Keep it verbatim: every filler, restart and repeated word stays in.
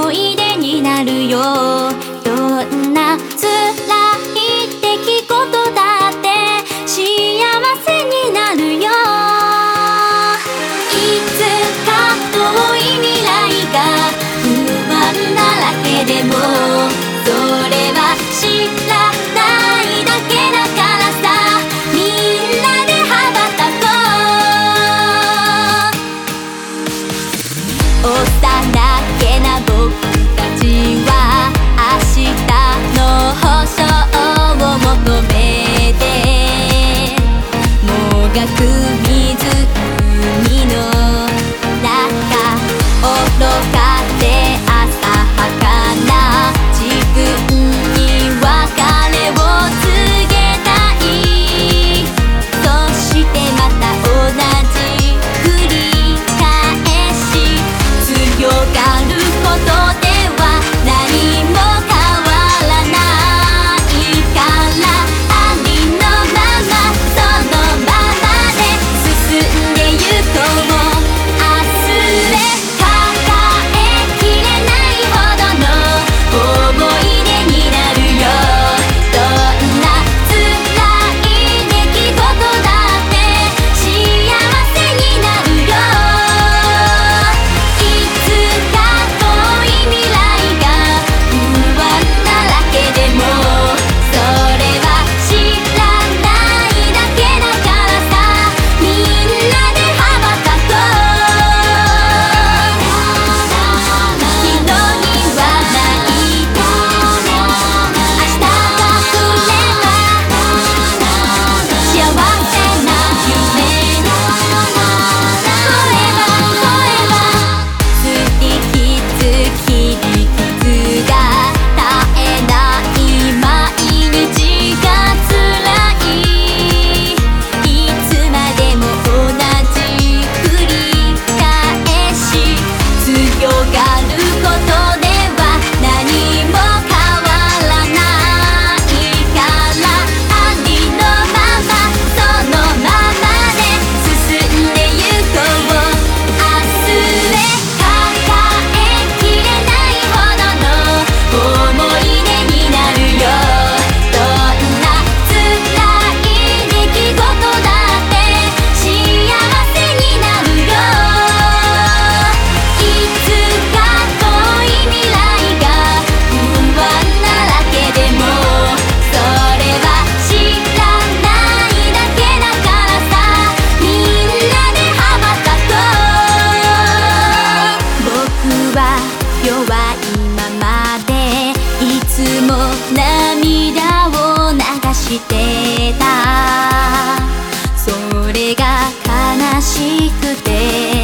思い出になるよ。どんな辛い出来事だって幸せになるよ。いつか遠い未来が不安だらけでも、それは知らないだけだからさ。みんなで羽ばたこう。幼げな僕たちは明日の保証を求めて、もがく湖の中愚かで浅はかな自分に別れを告げたい。そしてまた同じ繰り返し、強がることでは何も変わらないから、ありのままそのままで進んでゆこう。明日へ抱えきれないほどの思い出になるよ。どんな辛い出来事だって幸せになるよ。いつか遠い未来が不安だらけでも、それは知らないだけだからさ。みんなで羽ばたこう。昨日にはない明日が来れば幸せな夢。すり傷切り傷が絶えない毎日が辛い。いつまでも同じ繰り返し、強がることでは何も変わらないから、ありのままそのままで進んでゆこう。明日へ抱えきれないほどの思い出になるよ。どんな辛い出来事だって幸せになるよ。いつか遠い未来が不安だらけでも、それは知らないだけだからさ。みんなで羽ばたこう。僕は弱いままでいつも涙を流してた。それが悲しくて